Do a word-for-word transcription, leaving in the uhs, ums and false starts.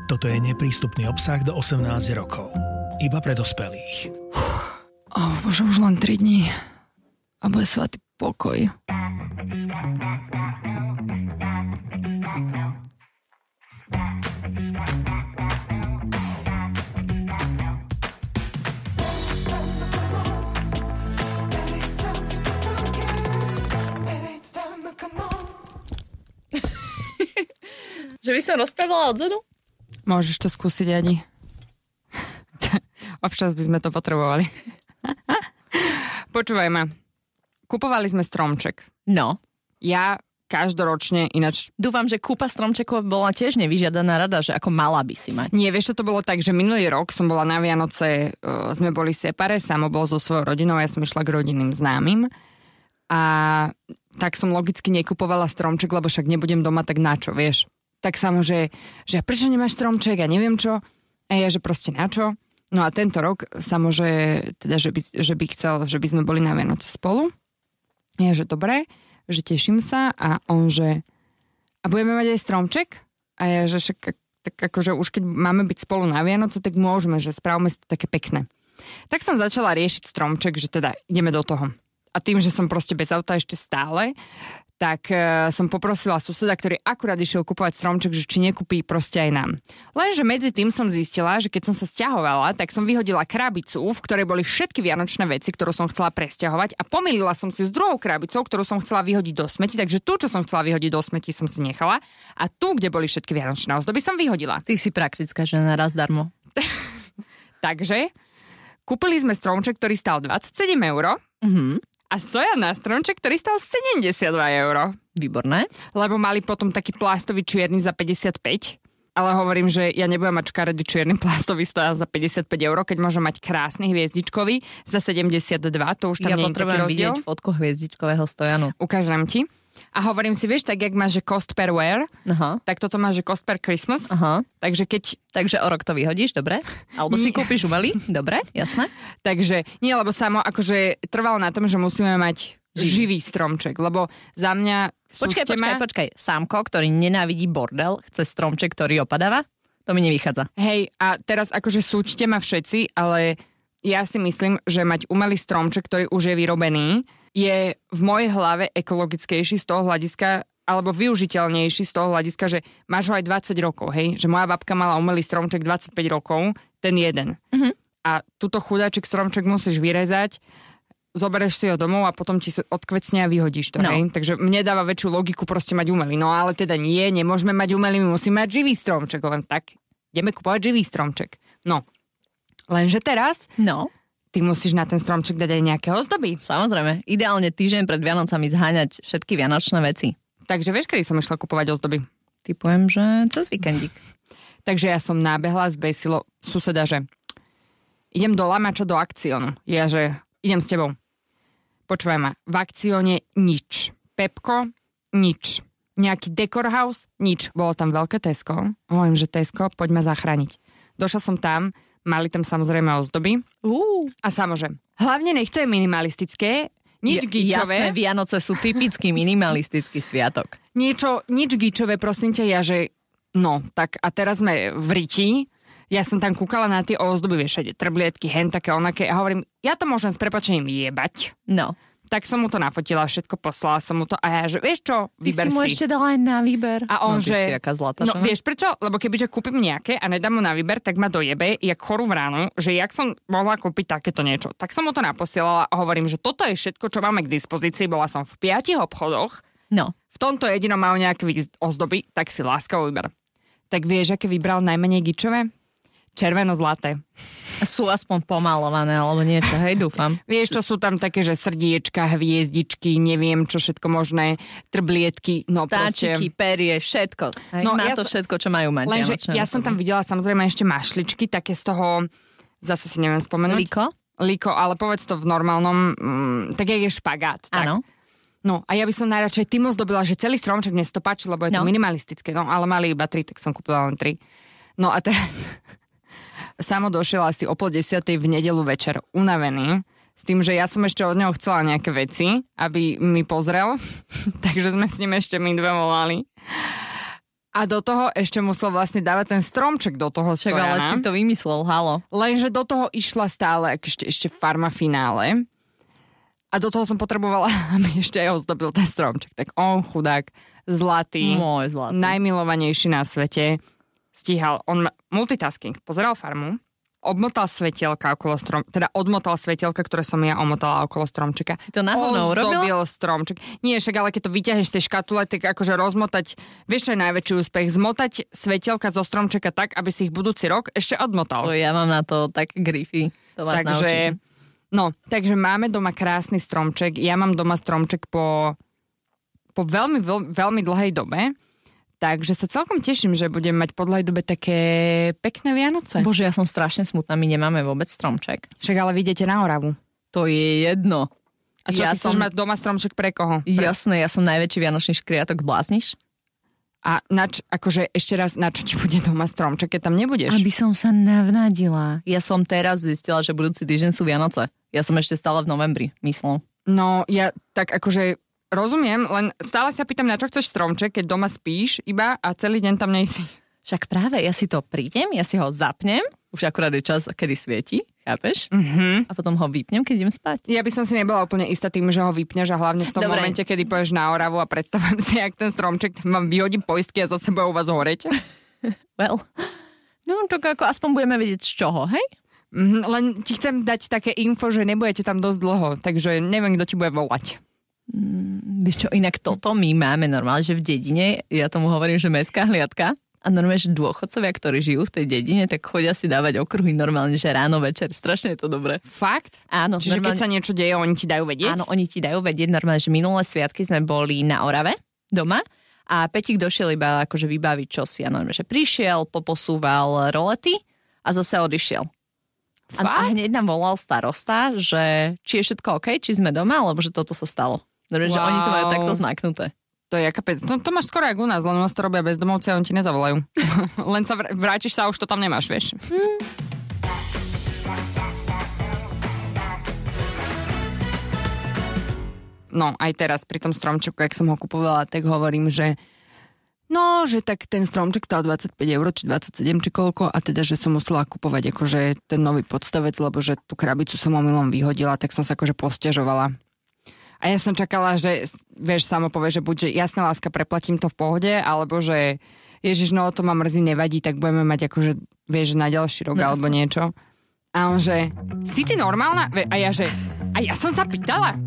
Toto je neprístupný obsah do osemnásť rokov. Iba pre dospelých. Oh, bože, už len tri dní. A bude svätý pokoj. Že by som rozprávala odzadu? Môžeš to skúsiť, Adi. Občas by sme to potrebovali. Počúvaj ma. Kupovali sme stromček. No. Ja každoročne ináč... Dúfam, že kúpa stromčekov bola tiež nevyžiadaná rada, že ako mala by si mať. Nie, vieš, čo to bolo tak, že minulý rok som bola na Vianoce, uh, sme boli separe, Samo bol so svojou rodinou, ja som išla k rodinným známym a tak som logicky nekupovala stromček, lebo však nebudem doma, tak na čo, vieš? Tak Samo, že, že prečo nemáš stromček, ja neviem čo. A ja, že proste na čo. No a tento rok Samo, že, teda, že, by, že by chcel, že by sme boli na Vianoce spolu. Ja, že dobre, že teším sa a on, že a budeme mať aj stromček? A ja, že však, tak akože už keď máme byť spolu na Vianoce, tak môžeme, že správame si to také pekné. Tak som začala riešiť stromček, že teda ideme do toho. A tým, že som proste bez auta ešte stále, tak uh, som poprosila suseda, ktorý akurát išiel kupovať stromček, že či nekúpí proste aj nám. Lenže medzi tým som zistila, že keď som sa sťahovala, tak som vyhodila krabicu, v ktorej boli všetky vianočné veci, ktorú som chcela presťahovať a pomýlila som si s druhou krabicou, ktorú som chcela vyhodiť do smeti, takže tú, čo som chcela vyhodiť do smeti, som si nechala a tu, kde boli všetky vianočné ozdoby, som vyhodila. Ty si praktická žena, raz darmo. Takže kúpili sme stromček, ktorý stál dvadsaťsedem eur. Mhm. A stojan na stromček, ktorý stal sedemdesiatdva eur. Výborné. Lebo mali potom taký plastový čierny za päťdesiatpäť. Ale hovorím, že ja nebudem mať škaredý čierny plastový stojan za päťdesiatpäť eur, keď môžem mať krásny hviezdičkový za sedemdesiatdva. To už tam ja nie je taký rozdiel. Ja potrebujem vidieť fotku hviezdičkového stojanu. Ukážem ti. A hovorím si, vieš, tak jak máš, že cost per wear, aha, tak toto máš, že cost per Christmas. Aha. Takže keď... Takže o rok to vyhodíš, dobre? Alebo si kúpiš umelý, dobre, jasné? Takže nie, lebo Samo akože trvalo na tom, že musíme mať živý, živý stromček, lebo za mňa... Počkaj, počkaj, ma... počkaj. Sámko, ktorý nenávidí bordel, chce stromček, ktorý opadáva? To mi nevychádza. Hej, a teraz akože súďte ma všetci, ale ja si myslím, že mať umelý stromček, ktorý už je vyrobený, je v mojej hlave ekologickejší z toho hľadiska, alebo využiteľnejší z toho hľadiska, že máš ho aj dvadsať rokov, hej? Že moja babka mala umelý stromček dvadsaťpäť rokov, ten jeden. Uh-huh. A túto chudáčik stromček musíš vyrezať, zoberieš si ho domov a potom ti sa odkvecne a vyhodíš to, no. Hej? Takže mne dáva väčšiu logiku proste mať umelý. No ale teda nie, nemôžeme mať umelý, my musíme mať živý stromček, len tak ideme kupovať živý stromček. No, lenže teraz... No... Ty musíš na ten stromček dať aj nejaké ozdoby. Samozrejme. Ideálne týždeň pred Vianocami zháňať všetky vianočné veci. Takže vieš, kedy som išla kupovať ozdoby? Typujem, že cez víkendík. Takže ja som nábehla z Besilo suseda, že idem do Lamača do Akcionu. Ja, že idem s tebou. Počúvaj ma, v Akcione nič. Pepko, nič. Nejaký Decor House, nič. Bolo tam veľké Tesco. Hovorím, že Tesco, poď ma zachrániť. Došla som tam, mali tam samozrejme ozdoby. Uh. A samozrejme, hlavne nech to je minimalistické, nič gíčové. Jasné, Vianoce sú typický minimalistický sviatok. Niečo, nič gíčové, prosím ťa, ja, že no, tak a teraz sme v Riti, ja som tam kúkala na tie ozdoby, vieš, trblietky, hen také, onaké, a hovorím, ja to môžem s prepáčením jebať. No. Tak som mu to nafotila, všetko poslala som mu to a ja, že vieš čo, vyber si. Ty si mu ešte dala aj na výber. A on, no, že... ty si aká zlatá, no, vieš prečo? Lebo kebyže kúpim nejaké a nedám mu na výber, tak ma dojebe, jak chorú v ránu, že jak som mohla kúpiť takéto niečo. Tak som mu to naposielala a hovorím, že toto je všetko, čo máme k dispozícii. Bola som v piatich obchodoch. No. V tomto jedinom mal nejaké ozdoby, tak si láskavo vyber. Tak vieš, aké vybral najmenej gičové? Červeno-zlaté. Sú aspoň pomalované, alebo niečo, hej, dúfam. Vieš, čo sú tam také, že srdiečka, hviezdičky, neviem, čo všetko možné, trblietky, no Stáčiky, proste... perie, všetko. Hej, no, má ja to som... všetko, čo majú mať. Lenže ja som tam videla samozrejme ešte mašličky, také z toho, zase si neviem spomenúť. Liko? Liko, ale povedz to v normálnom, mm, tak je špagát. Áno. No a ja by som najradšej tým ozdobila, že celý stromček mne to páči, lebo je to no. minimalistické, no ale mali iba tri, tak som kúpila len tri. No a teraz... Samo došiel asi o pol desiatej v nedeľu večer, unavený, s tým, že ja som ešte od neho chcela nejaké veci, aby mi pozrel, takže sme s ním ešte my dve volali. A do toho ešte musel vlastne dávať ten stromček do toho Čak, stojana. ale si to vymyslel, halo. Lenže do toho išla stále ešte, ešte farma finále. A do toho som potrebovala, aby ešte aj ozdobil ten stromček. Tak on chudák, zlatý, Môj zlatý. najmilovanejší na svete, stíhal. On multitasking, pozeral farmu, obmotal svetielka okolo strom, teda odmotal svetielka, ktoré som ja omotala okolo stromčeka. Si to náhodou urobila? Ozdobil stromček. Nie, však ale keď to vyťahneš z tej škatule, tak akože rozmotať, vieš čo je najväčší úspech? Zmotať svetielka zo stromčeka tak, aby si ich budúci rok ešte odmotal. O, ja mám na to tak grify. To vás takže, naučím. no, takže máme doma krásny stromček. Ja mám doma stromček po, po veľmi, veľ, veľmi dlhej dobe. Takže sa celkom teším, že budem mať po dlhej dobe také pekné Vianoce. Bože, ja som strašne smutná, my nemáme vôbec stromček. Však ale vy idete na Oravu. To je jedno. A čo, ja ty som... chceš mať doma stromček pre koho? Pre... Jasné, ja som najväčší vianočný škriatok, blázniš? A nač, akože ešte raz, na čo ti bude doma stromček, keď tam nebudeš? Aby som sa navnadila. Ja som teraz zistila, že budúci týždeň sú Vianoce. Ja som ešte stále v novembri, myslím. No, ja tak akože rozumiem, len stále sa pýtam, na čo chceš stromček, keď doma spíš iba a celý deň tam nejsi. Však práve, ja si to prídem, ja si ho zapnem, už akurát je čas, kedy svieti, chápeš? Mhm. A potom ho vypnem, keď idem spať. Ja by som si nebola úplne istá tým, že ho vypneš a hlavne v tom Dobre. momente, kedy pôjdeš na Oravu a predstavujem si, jak ten stromček vám vyhodí poistky a zase bude u vás horeť. Well, no tak ako aspoň budeme vedieť z čoho, hej? Mhm, len ti chcem dať také info, že nebudete tam dosť dlho, takže neviem, kto ti bude volať. Mm, vieš čo, inak toto my máme normálne, že v dedine, ja tomu hovorím, že mestská hliadka, a normálne, že dôchodcovia, ktorí žijú v tej dedine, tak chodia si dávať okruhy normálne, že ráno, večer, strašne je to dobré. Fakt? Áno. Čiže normálne... keď sa niečo deje, oni ti dajú vedieť? Áno, oni ti dajú vedieť normálne, že minulé sviatky sme boli na Orave doma a Petík došiel iba akože vybaviť čosi a normálne, že prišiel, poposúval rolety a zase odišiel. A, a hneď nám volal starosta, že či je všetko OK, či sme doma, alebo že toto sa stalo. Dobre, wow. Že oni to majú takto zmaknuté. To je jaká pec. No, to máš skoro jak u nás, len u nás to robia bezdomovci a oni ti nezavolajú. Len sa vr- vrátiš sa a už to tam nemáš, vieš. Hmm. No, aj teraz pri tom stromčeku, jak som ho kupovala, tak hovorím, že no, že tak ten stromček stal dvadsaťpäť eur, či dvadsaťsedem, či koľko, a teda, že som musela kupovať akože ten nový podstavec, lebo že tú krabicu som omylom vyhodila, tak som sa akože posťažovala. A ja som čakala, že, vieš, samo povie, že buď, že jasná láska, preplatím to v pohode, alebo že ježiš, no to ma mrzí, nevadí, tak budeme mať akože, vieš, na ďalší rok, no, alebo niečo. A on že, si ty normálna? A ja že, a ja som sa pýtala.